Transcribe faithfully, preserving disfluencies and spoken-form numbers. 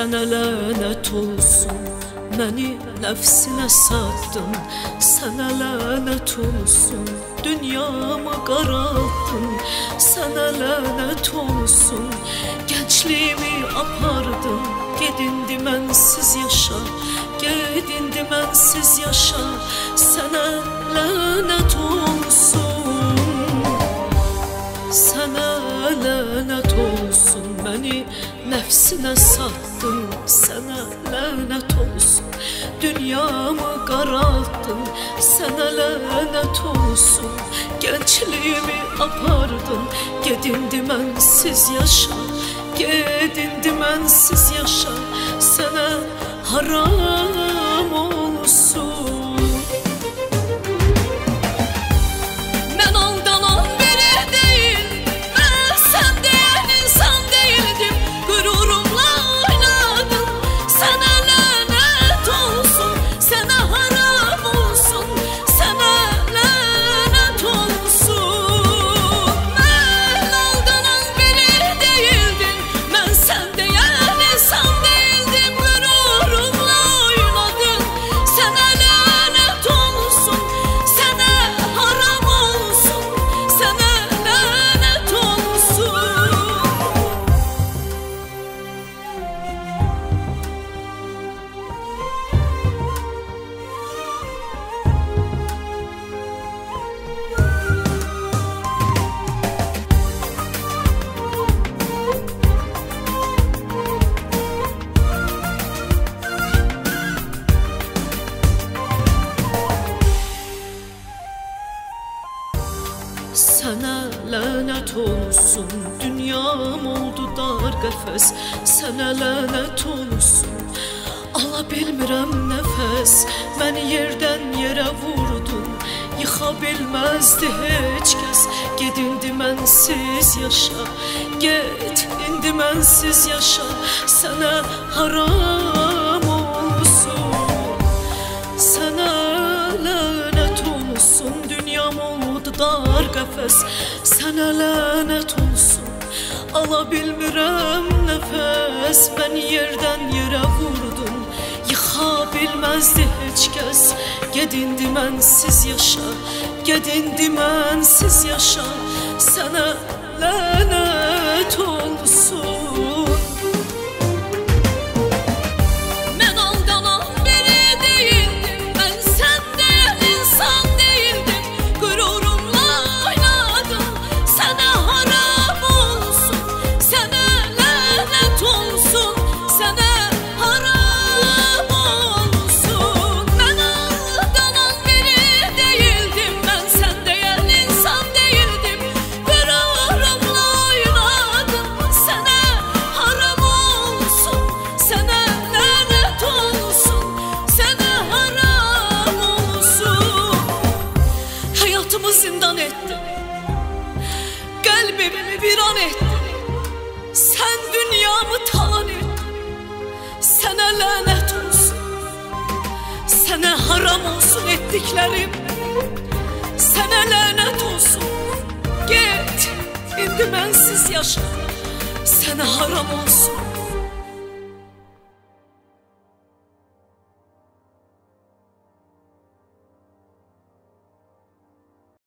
Sənə lənət olsun, məni nəfsinə satdın. Sənə lənət olsun, dünyamı qaraltdın. Sənə lənət olsun, gəncliyimi apardın. Gedindi mənsiz yaşa, gedindi mənsiz yaşa. Sənə lənət olsun, sənə lənət olsun, məni nəfsinə satdın. Sənə lənət olsun, dünyamı qaraltdın. Sənə lənət olsun, gəncliyimi apardın. Gedindi mənsiz yaşa, gedindi mənsiz yaşa. Sənə haram olsun. Mən aldanan biri deyil, mən sən deyən insan deyildim. Qürurumla oynadım, sənə lənət olsun, sənə haram olsun, sənə lənət olsun. Mən aldanan biri deyildim, mən sən deyən insan deyildim. Qürurumla oynadım, sənə lənət olsun, sənə haram olsun, sənə lənət olsun. Sənə lənət olsun, dünyam oldu dar qəfəs. Sənə lənət olsun, ala bilmirəm nəfəs. Məni yerdən yerə vurdun, yıxa bilməzdi heç kəs. Get indi mənsiz yaşa, get indi mənsiz yaşa. Sənə haram olsun, sənə lənət olsun, dünyam oldu dar qəfəs. Sənə lənət olsun, ala bilmirəm nəfəs. Məni yerdən yerə vurdun, yıxa bilməzdi heç kəs. Get indi mənsiz yaşa, get indi mənsiz yaşa. Sənə lənət olsun. Mən aldanan biri deyildim, mən sən deyən insan deyildim. Qürurumla oynadım, sənə haram olsun, sənə lənət olsun, sənə haram olsun. Mən aldanan biri deyildim, mən sən deyən insan deyildim. Qürurumla oynadım, sənə haram olsun, sənə lənət olsun, sənə haram olsun. Həyatımı zindan etdin, qəlbimi viran etdin. Sən dünyamı talan etdin, sənə lənət olsun, sənə haram olsun etdiklərim. Sənə lənət olsun, get indi mənsiz yaşa. Sənə haram olsun,